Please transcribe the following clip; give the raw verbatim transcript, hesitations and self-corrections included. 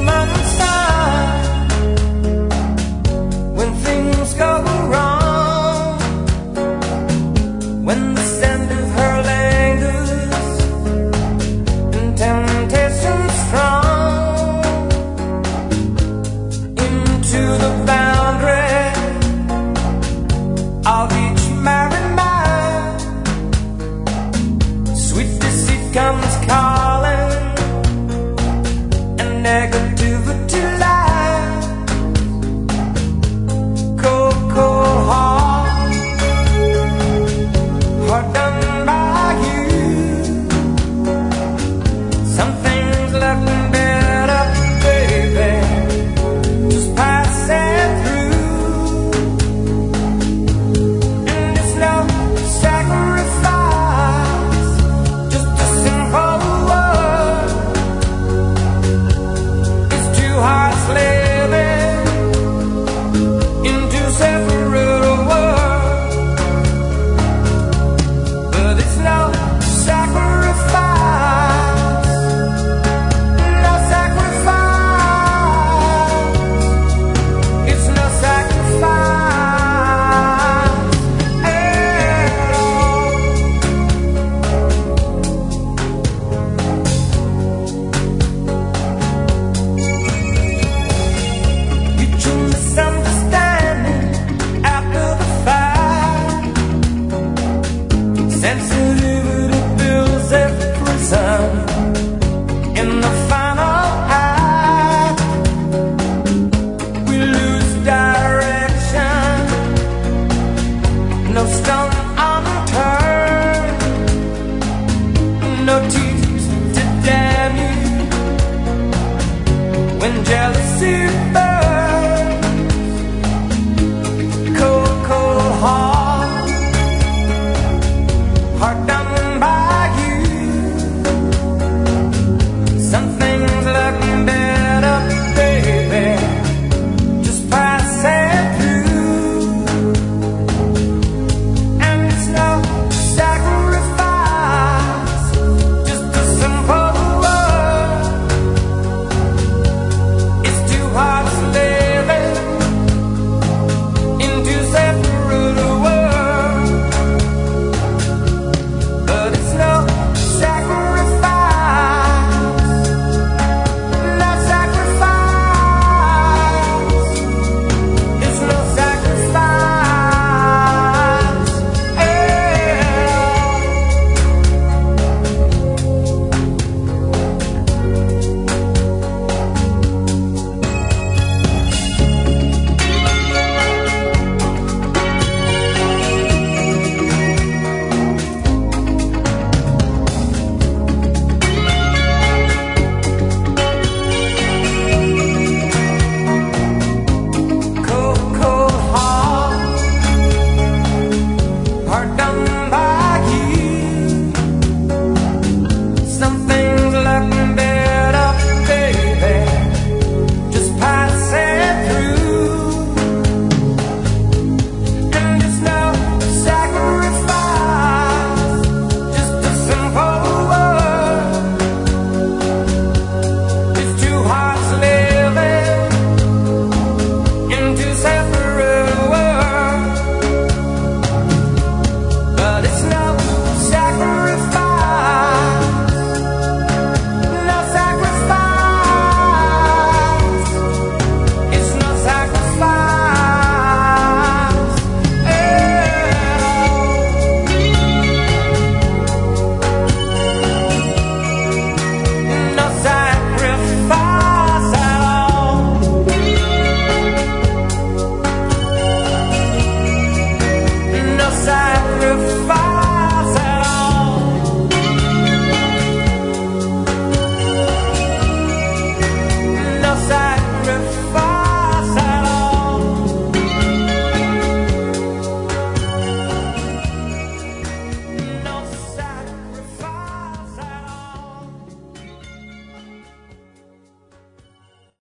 human side. When things go wrong, when the scent of her lingers and temptation strong, into the boundary of each married man, sweet deceit comes calling, and negativity lies. Cold, cold heart, heart done by you. Some things looking better, baby, just passing through. And it's no sacrifice, just a simple word. It's two hearts living in two separate worlds, but it's no sacrifice, no sacrifice. It's no sacrifice at all. You true misunderstanding after the fact. Sensitivity builds a prison in the final act. We lose direction, no stone unturned, no teeth to damn you when jealousy